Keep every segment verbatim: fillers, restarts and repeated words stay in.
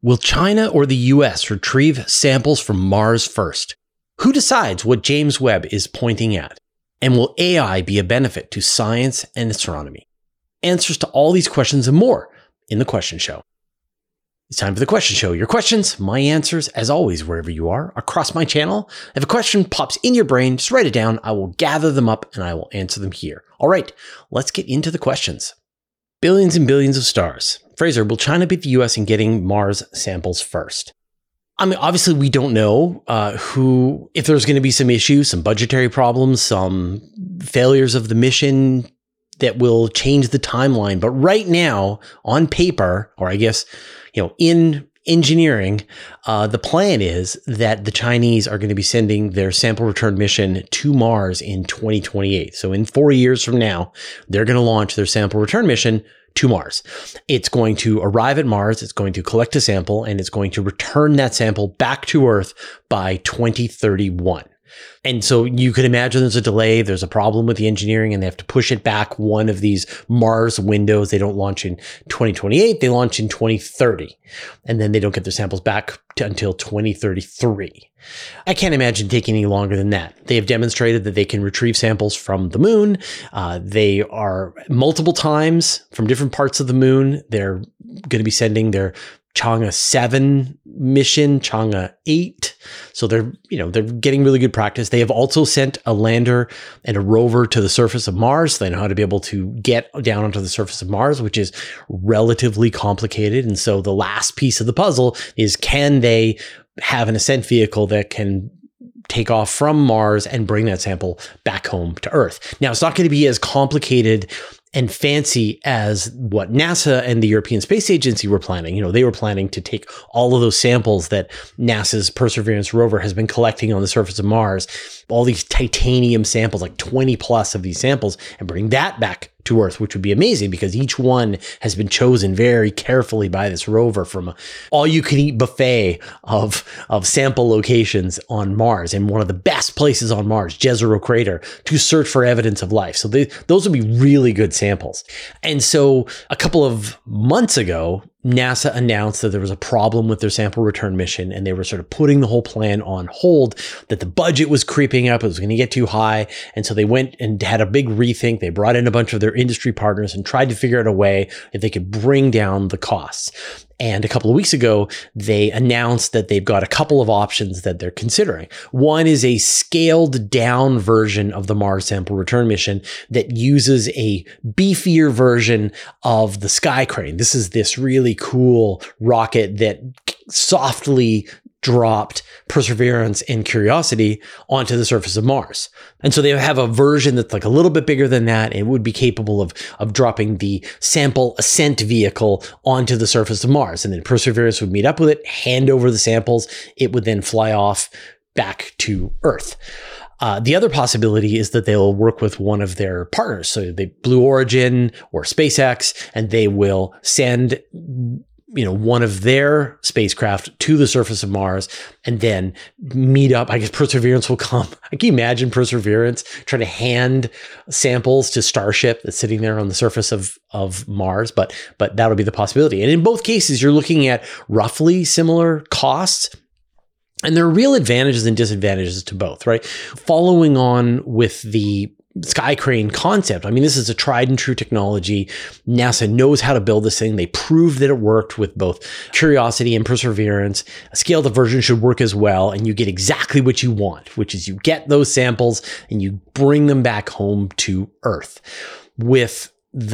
Will China or the U S retrieve samples from Mars first? Who decides what James Webb is pointing at? And will A I be a benefit to science and astronomy? Answers to all these questions and more in The Question Show. It's time for The Question Show. Your questions, my answers, as always, wherever you are, across my channel. If a question pops in your brain, just write it down. I will gather them up and I will answer them here. All right, let's get into the questions. Billions and billions of stars. Fraser, will China beat the U S in getting Mars samples first? I mean, obviously, we don't know uh, who, if there's going to be some issues, some budgetary problems, some failures of the mission that will change the timeline. But right now, on paper, or I guess, you know, in engineering, uh, the plan is that the Chinese are going to be sending their sample return mission to Mars in twenty twenty-eight. So in four years from now, they're going to launch their sample return mission to Mars. It's going to arrive at Mars, it's going to collect a sample, and it's going to return that sample back to Earth by twenty thirty-one. And so you can imagine there's a delay, there's a problem with the engineering, and they have to push it back one of these Mars windows. They don't launch in twenty twenty-eight, they launch in twenty thirty. And then they don't get their samples back to, until twenty thirty-three. I can't imagine taking any longer than that. They have demonstrated that they can retrieve samples from the moon. Uh, they are multiple times from different parts of the moon. They're going to be sending their Chang'e seven mission, Chang'e eight. So they're, you know, they're getting really good practice. They have also sent a lander and a rover to the surface of Mars. So they know how to be able to get down onto the surface of Mars, which is relatively complicated. And so the last piece of the puzzle is, can they have an ascent vehicle that can take off from Mars and bring that sample back home to Earth? Now, it's not going to be as complicated and fancy as what NASA and the European Space Agency were planning. You know, they were planning to take all of those samples that NASA's Perseverance rover has been collecting on the surface of Mars, all these titanium samples, like twenty plus of these samples, and bring that back to Earth, which would be amazing because each one has been chosen very carefully by this rover from a all-you-can-eat buffet of, of sample locations on Mars, and one of the best places on Mars, Jezero Crater, to search for evidence of life. So they, those would be really good samples. And so a couple of months ago, NASA announced that there was a problem with their sample return mission, and they were sort of putting the whole plan on hold, that the budget was creeping up, it was going to get too high. And so they went and had a big rethink. They brought in a bunch of their industry partners and tried to figure out a way that they could bring down the costs. And a couple of weeks ago, they announced that they've got a couple of options that they're considering. One is a scaled down version of the Mars sample return mission that uses a beefier version of the Sky Crane. This is this really cool rocket that softly dropped Perseverance and Curiosity onto the surface of Mars. And so they have a version that's like a little bit bigger than that. It would be capable of, of dropping the sample ascent vehicle onto the surface of Mars. And then Perseverance would meet up with it, hand over the samples. It would then fly off back to Earth. Uh, the other possibility is that they'll work with one of their partners. So they Blue Origin or SpaceX, and they will send, you know, one of their spacecraft to the surface of Mars and then meet up. I guess Perseverance will come. I can imagine Perseverance trying to hand samples to Starship that's sitting there on the surface of, of Mars, but, but that'll be the possibility. And in both cases, you're looking at roughly similar costs. And there are real advantages and disadvantages to both, right? Following on with the Sky Crane concept. I mean, this is a tried and true technology. NASA knows how to build this thing. They proved that it worked with both Curiosity and Perseverance. A scaled up version should work as well, and you get exactly what you want, which is you get those samples and you bring them back home to Earth. With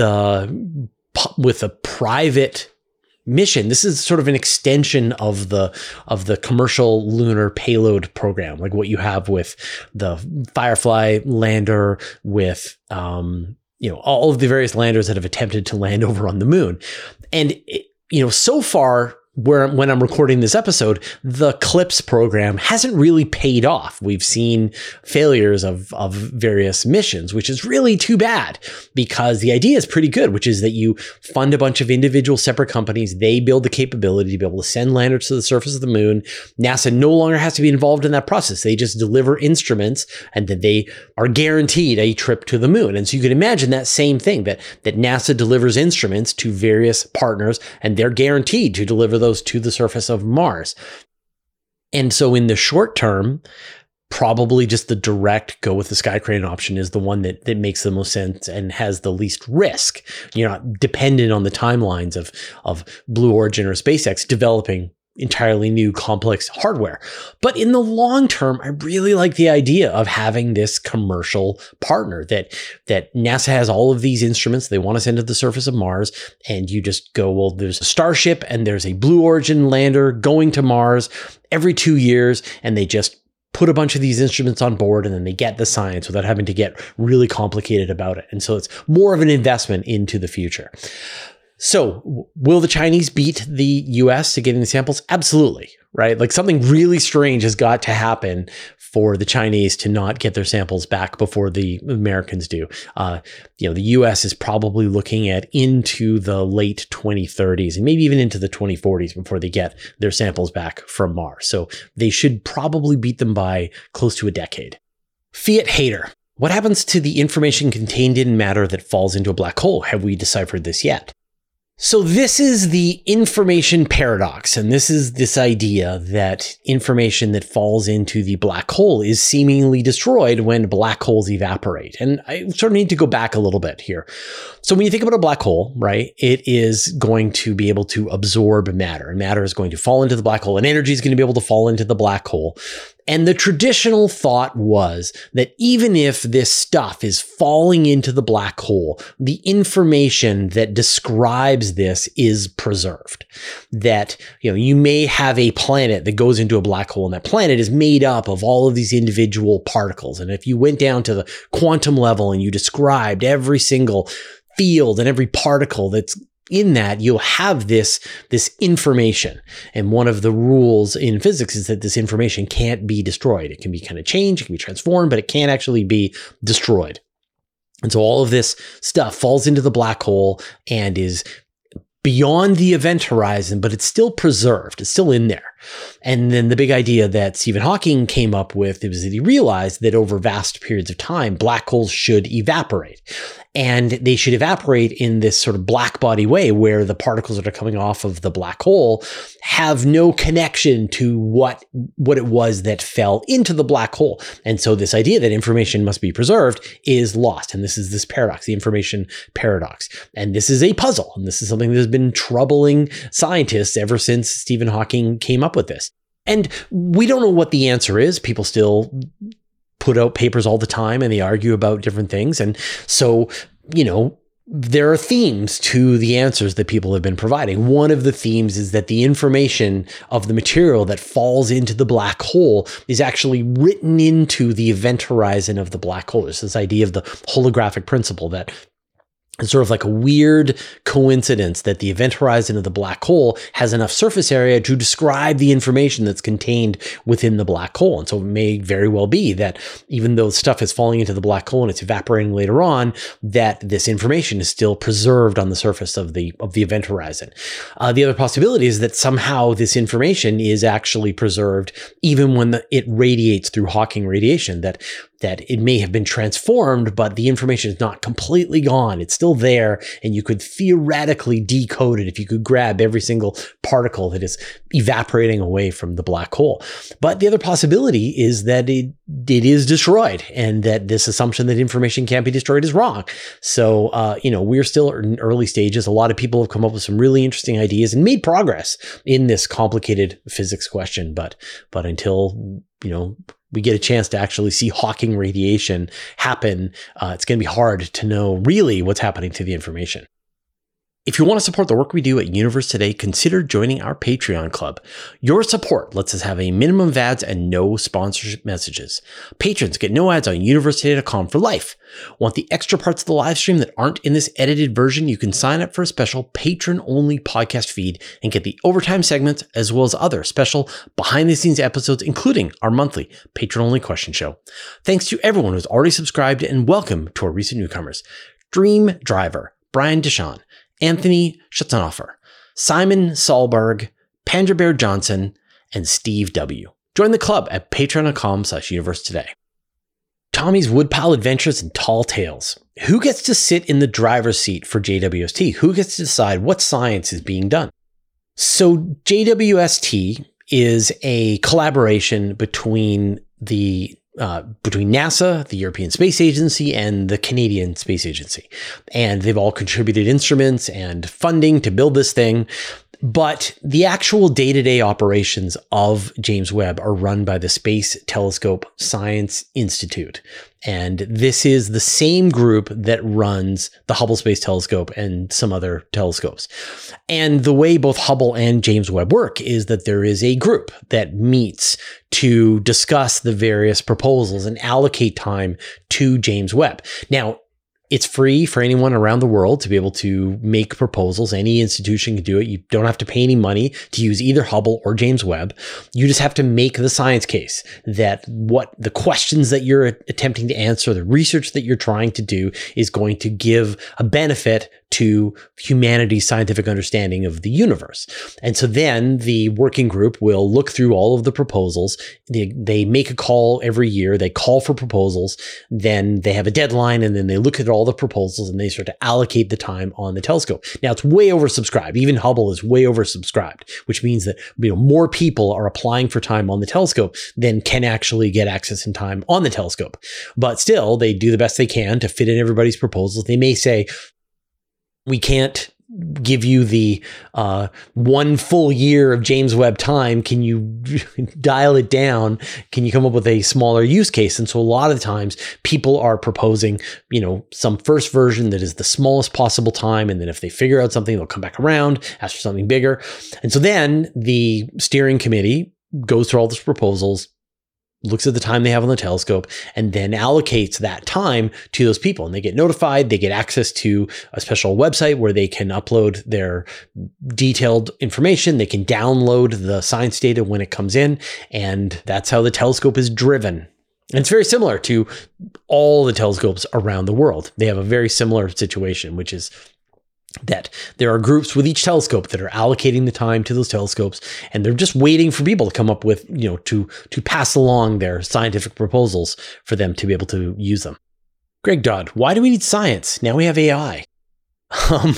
the with a private mission, this is sort of an extension of the of the commercial lunar payload program, like what you have with the Firefly lander, with um, you know, all of the various landers that have attempted to land over on the moon. And it, you know, so far, where when I'm recording this episode, the CLIPS program hasn't really paid off. We've seen failures of, of various missions, which is really too bad because the idea is pretty good, which is that you fund a bunch of individual separate companies. They build the capability to be able to send landers to the surface of the moon. NASA no longer has to be involved in that process. They just deliver instruments and then they are guaranteed a trip to the moon. And so you can imagine that same thing, that, that NASA delivers instruments to various partners and they're guaranteed to deliver those those to the surface of Mars. And so in the short term, probably just the direct go with the Sky Crane option is the one that, that makes the most sense and has the least risk. You're not dependent on the timelines of, of Blue Origin or SpaceX developing entirely new complex hardware. But in the long term, I really like the idea of having this commercial partner that, that NASA has all of these instruments they want to send to the surface of Mars. And you just go, well, there's a Starship and there's a Blue Origin lander going to Mars every two years. And they just put a bunch of these instruments on board and then they get the science without having to get really complicated about it. And so it's more of an investment into the future. So will the Chinese beat the U S to getting the samples? Absolutely, right? Like something really strange has got to happen for the Chinese to not get their samples back before the Americans do. Uh, you know, the U S is probably looking at into the late twenty thirties and maybe even into the twenty forties before they get their samples back from Mars. So they should probably beat them by close to a decade. Fiat hater. What happens to the information contained in matter that falls into a black hole? Have we deciphered this yet? So this is the information paradox, and this is this idea that information that falls into the black hole is seemingly destroyed when black holes evaporate. And I sort of need to go back a little bit here. So when you think about a black hole, right, it is going to be able to absorb matter, and matter is going to fall into the black hole, and energy is going to be able to fall into the black hole. And the traditional thought was that even if this stuff is falling into the black hole, the information that describes this is preserved. That, you know, you may have a planet that goes into a black hole, and that planet is made up of all of these individual particles. And if you went down to the quantum level and you described every single field and every particle that's in that, you'll have this, this information. And one of the rules in physics is that this information can't be destroyed. It can be kind of changed, it can be transformed, but it can't actually be destroyed. And so all of this stuff falls into the black hole and is beyond the event horizon, but it's still preserved. It's still in there. And then the big idea that Stephen Hawking came up with was that he realized that over vast periods of time, black holes should evaporate. And they should evaporate in this sort of black body way where the particles that are coming off of the black hole have no connection to what, what it was that fell into the black hole. And so this idea that information must be preserved is lost. And this is this paradox, the information paradox. And this is a puzzle. And this is something that has been troubling scientists ever since Stephen Hawking came up with this. And we don't know what the answer is. People still put out papers all the time and they argue about different things. And so, you know, there are themes to the answers that people have been providing. One of the themes is that the information of the material that falls into the black hole is actually written into the event horizon of the black hole. There's this idea of the holographic principle that it's sort of like a weird coincidence that the event horizon of the black hole has enough surface area to describe the information that's contained within the black hole. And so it may very well be that even though stuff is falling into the black hole and it's evaporating later on, that this information is still preserved on the surface of the, of the event horizon. Uh, the other possibility is that somehow this information is actually preserved even when the, it radiates through Hawking radiation, that that it may have been transformed, but the information is not completely gone. It's still there, and you could theoretically decode it if you could grab every single particle that is evaporating away from the black hole. But the other possibility is that it, it is destroyed, and that this assumption that information can't be destroyed is wrong. So, uh, you know, we're still in early stages. A lot of people have come up with some really interesting ideas and made progress in this complicated physics question. But, but until, you know, we get a chance to actually see Hawking radiation happen, uh, it's going to be hard to know really what's happening to the information. If you want to support the work we do at Universe Today, consider joining our Patreon club. Your support lets us have a minimum of ads and no sponsorship messages. Patrons get no ads on universe today dot com for life. Want the extra parts of the live stream that aren't in this edited version? You can sign up for a special patron-only podcast feed and get the overtime segments as well as other special behind-the-scenes episodes, including our monthly patron-only question show. Thanks to everyone who's already subscribed, and welcome to our recent newcomers: Dream Driver, Brian Deshawn, Anthony Schatzenhofer, Simon Solberg, Pandra Bear Johnson, and Steve W. Join the club at patreon dot com slash universe today. Tommy's Woodpile Adventures and Tall Tales. Who gets to sit in the driver's seat for J W S T? Who gets to decide what science is being done? So J W S T is a collaboration between the uh, between NASA, the European Space Agency, and the Canadian Space Agency. And they've all contributed instruments and funding to build this thing. But the actual day-to-day operations of James Webb are run by the Space Telescope Science Institute. And this is the same group that runs the Hubble Space Telescope and some other telescopes. And the way both Hubble and James Webb work is that there is a group that meets to discuss the various proposals and allocate time to James Webb. Now, it's free for anyone around the world to be able to make proposals. Any institution can do it. You don't have to pay any money to use either Hubble or James Webb. You just have to make the science case that what the questions that you're attempting to answer, the research that you're trying to do is going to give a benefit to humanity's scientific understanding of the universe. And so then the working group will look through all of the proposals. They, they make a call every year. They call for proposals. Then they have a deadline, and then they look at all the proposals and they start to allocate the time on the telescope. Now, it's way oversubscribed. Even Hubble is way oversubscribed, which means that, you know, more people are applying for time on the telescope than can actually get access in time on the telescope. But still, they do the best they can to fit in everybody's proposals. They may say, we can't give you the uh, one full year of James Webb time. Can you dial it down? Can you come up with a smaller use case? And so a lot of times people are proposing, you know, some first version that is the smallest possible time. And then if they figure out something, they'll come back around, ask for something bigger. And so then the steering committee goes through all those proposals, looks at the time they have on the telescope, and then allocates that time to those people. And they get notified. They get access to a special website where they can upload their detailed information. They can download the science data when it comes in. And that's how the telescope is driven. And it's very similar to all the telescopes around the world. They have a very similar situation, which is that there are groups with each telescope that are allocating the time to those telescopes, and they're just waiting for people to come up with, you know, to, to pass along their scientific proposals for them to be able to use them. Greg Dodd, why do we need science? Now we have A I. Um,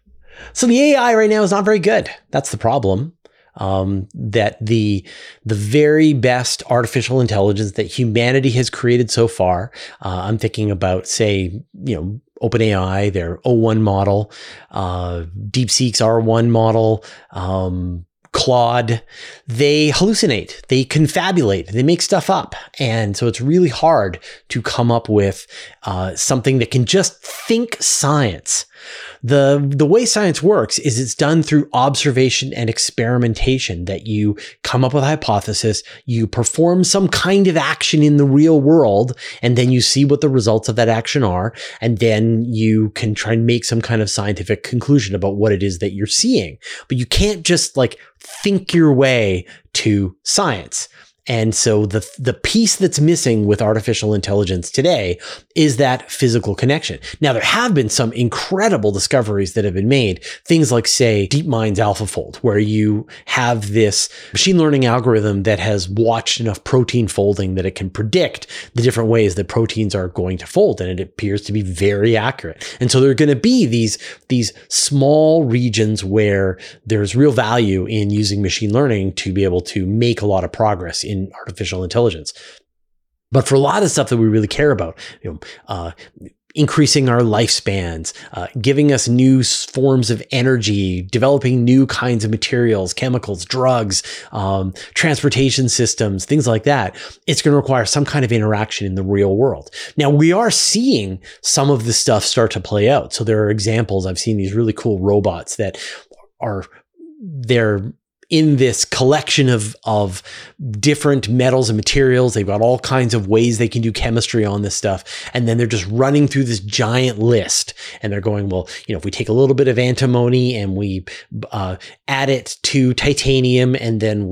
so the A I right now is not very good. That's the problem. Um, that the the very best artificial intelligence that humanity has created so far, uh, I'm thinking about, say, you know, OpenAI, their O one model, uh, DeepSeek's R one model, um, Claude, they hallucinate, they confabulate, they make stuff up. And so it's really hard to come up with uh, something that can just think science. The, the way science works is it's done through observation and experimentation, that you come up with a hypothesis, you perform some kind of action in the real world, and then you see what the results of that action are. And then you can try and make some kind of scientific conclusion about what it is that you're seeing. But you can't just like think your way to science. And so the the piece that's missing with artificial intelligence today is that physical connection. Now, there have been some incredible discoveries that have been made. Things like, say, DeepMind's AlphaFold, where you have this machine learning algorithm that has watched enough protein folding that it can predict the different ways that proteins are going to fold. And it appears to be very accurate. And so there are going to be these, these small regions where there's real value in using machine learning to be able to make a lot of progress in artificial intelligence. But for a lot of stuff that we really care about, you know, uh, increasing our lifespans, uh, giving us new forms of energy, developing new kinds of materials, chemicals, drugs, um, transportation systems, things like that, it's going to require some kind of interaction in the real world. Now, we are seeing some of this stuff start to play out. So there are examples. I've seen these really cool robots that are, they're in this collection of, of different metals and materials. They've got all kinds of ways they can do chemistry on this stuff. And then they're just running through this giant list. And they're going, well, you know, if we take a little bit of antimony and we uh, add it to titanium, and then we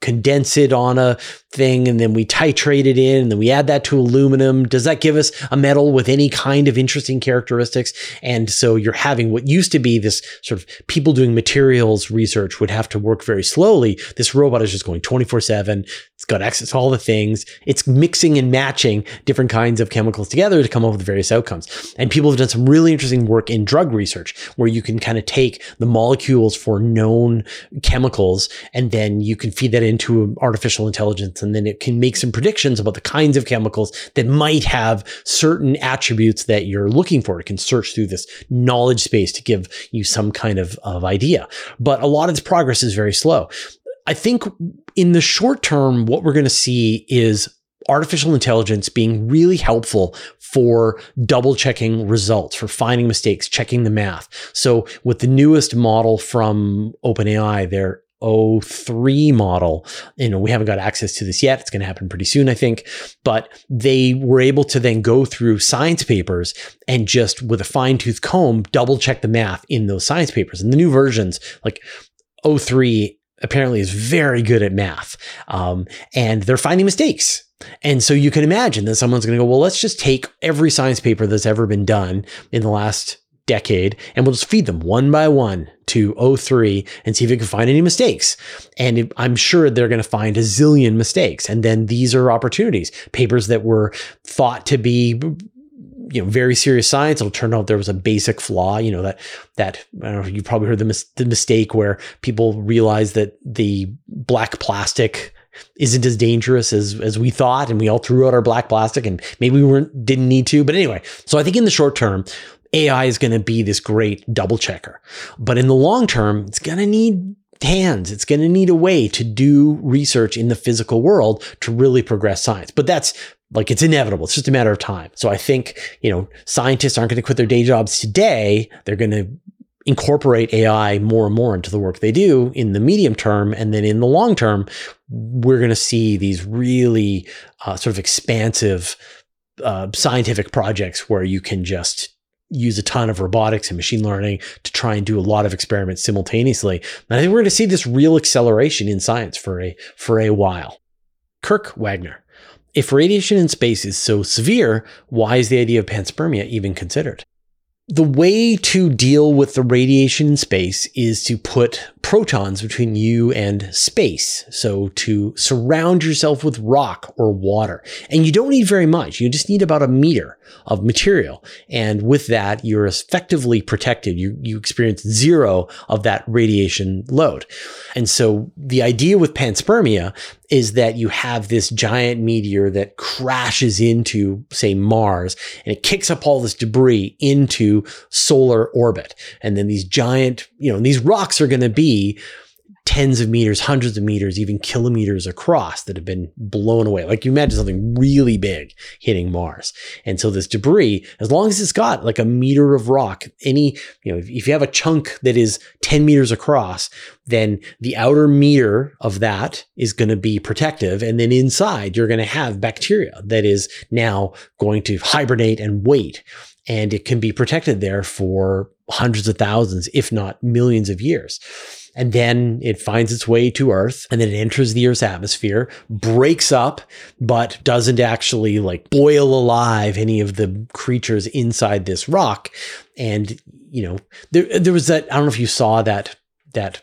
condense it on a thing, and then we titrate it in, and then we add that to aluminum. Does that give us a metal with any kind of interesting characteristics? And so you're having what used to be this sort of people doing materials research would have to work very slowly. This robot is just going twenty-four seven. It's got access to all the things. It's mixing and matching different kinds of chemicals together to come up with various outcomes. And people have done some really interesting work in drug research where you can kind of take the molecules for known chemicals, and then you can feed that into artificial intelligence, and then it can make some predictions about the kinds of chemicals that might have certain attributes that you're looking for. It can search through this knowledge space to give you some kind of, of idea. But a lot of this progress is very slow. I think in the short term, what we're going to see is artificial intelligence being really helpful for double checking results, for finding mistakes, checking the math. So with the newest model from OpenAI, their O three model, you know, we haven't got access to this yet. It's going to happen pretty soon, I think. But they were able to then go through science papers and just with a fine tooth comb, double check the math in those science papers. And the new versions, like O three, apparently is very good at math. Um, and they're finding mistakes. And so you can imagine that someone's going to go, well, let's just take every science paper that's ever been done in the last decade, and we'll just feed them one by one to O three and see if it can find any mistakes. And it, I'm sure they're going to find a zillion mistakes. And then these are opportunities. Papers that were thought to be, you know, very serious science, it'll turn out there was a basic flaw, you know, that, that, I don't know, you've probably heard the, mis- the mistake where people realize that the black plastic isn't as dangerous as, as we thought. And we all threw out our black plastic, and maybe we weren't, didn't need to. But anyway, so I think in the short term, A I is going to be this great double checker. But in the long term, it's going to need hands. It's going to need a way to do research in the physical world to really progress science. But that's like, it's inevitable. It's just a matter of time. So I think, you know, scientists aren't going to quit their day jobs today. They're going to incorporate A I more and more into the work they do in the medium term. And then in the long term, we're going to see these really uh, sort of expansive uh, scientific projects where you can just use a ton of robotics and machine learning to try and do a lot of experiments simultaneously. And I think we're going to see this real acceleration in science for a, for a while. Kirk Wagner. If radiation in space is so severe, why is the idea of panspermia even considered? The way to deal with the radiation in space is to put protons between you and space. So to surround yourself with rock or water. And you don't need very much. You just need about a meter of material. And with that, you're effectively protected. You, you experience zero of that radiation load. And so the idea with panspermia is that you have this giant meteor that crashes into, say, Mars, and it kicks up all this debris into solar orbit. And then these giant, you know, these rocks are going to be tens of meters, hundreds of meters, even kilometers across that have been blown away. Like you imagine something really big hitting Mars. And so this debris, as long as it's got like a meter of rock, any, you know, if, if you have a chunk that is ten meters across, then the outer meter of that is going to be protective. And then inside, you're going to have bacteria that is now going to hibernate and wait. And it can be protected there for hundreds of thousands, if not millions of years. And then it finds its way to Earth, and then it enters the Earth's atmosphere, breaks up, but doesn't actually like boil alive any of the creatures inside this rock. And, you know, there, there was that, I don't know if you saw that, that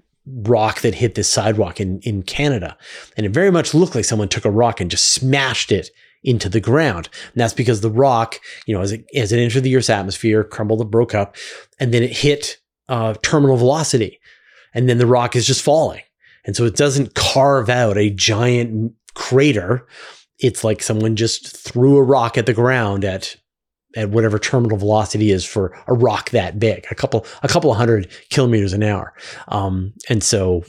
rock that hit this sidewalk in, in Canada. And it very much looked like someone took a rock and just smashed it into the ground. And that's because the rock, you know, as it, as it entered the Earth's atmosphere, crumbled and broke up, and then it hit uh, terminal velocity. And then the rock is just falling. And so it doesn't carve out a giant crater. It's like someone just threw a rock at the ground at, at whatever terminal velocity is for a rock that big, a couple, a couple of hundred kilometers an hour. Um, and so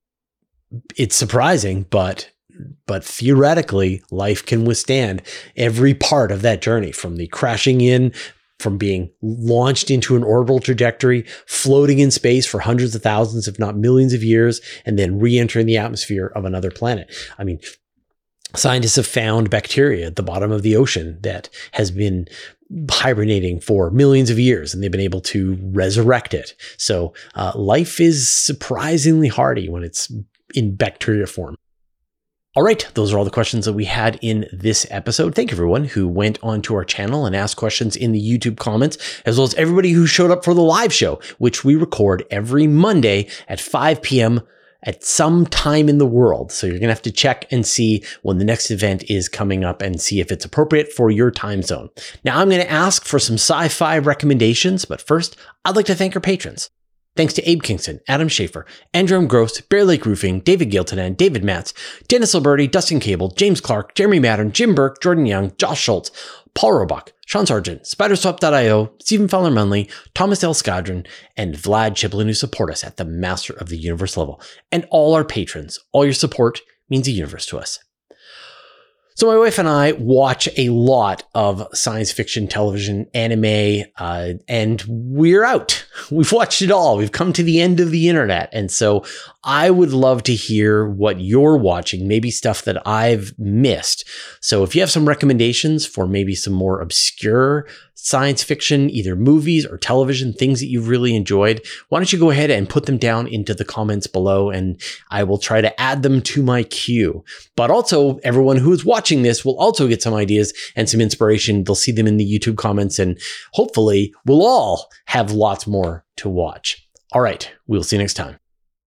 it's surprising, but But theoretically, life can withstand every part of that journey, from the crashing in, from being launched into an orbital trajectory, floating in space for hundreds of thousands, if not millions of years, and then re-entering the atmosphere of another planet. I mean, scientists have found bacteria at the bottom of the ocean that has been hibernating for millions of years, and they've been able to resurrect it. So uh, life is surprisingly hardy when it's in bacteria form. All right, those are all the questions that we had in this episode. Thank you, everyone who went onto our channel and asked questions in the YouTube comments, as well as everybody who showed up for the live show, which we record every Monday at five p.m. at some time in the world. So you're going to have to check and see when the next event is coming up and see if it's appropriate for your time zone. Now, I'm going to ask for some sci-fi recommendations, but first, I'd like to thank our patrons. Thanks to Abe Kingston, Adam Schaefer, Andrew M. Gross, Bear Lake Roofing, David Giltonan, David Matz, Dennis Alberti, Dustin Cable, James Clark, Jeremy Madden, Jim Burke, Jordan Young, Josh Schultz, Paul Roebuck, Sean Sargent, Spiderswap dot io, Stephen Fowler Munley, Thomas L. Skadron, and Vlad Chiplin, who support us at the Master of the Universe level. And all our patrons, all your support means the universe to us. So my wife and I watch a lot of science fiction, television, anime, uh, and we're out. We've watched it all. We've come to the end of the internet. And so I would love to hear what you're watching, maybe stuff that I've missed. So if you have some recommendations for maybe some more obscure science fiction, either movies or television, things that you've really enjoyed, why don't you go ahead and put them down into the comments below, and I will try to add them to my queue. But also, everyone who is watching this will also get some ideas and some inspiration. They'll see them in the YouTube comments, and hopefully we'll all have lots more to watch. All right, we'll see you next time.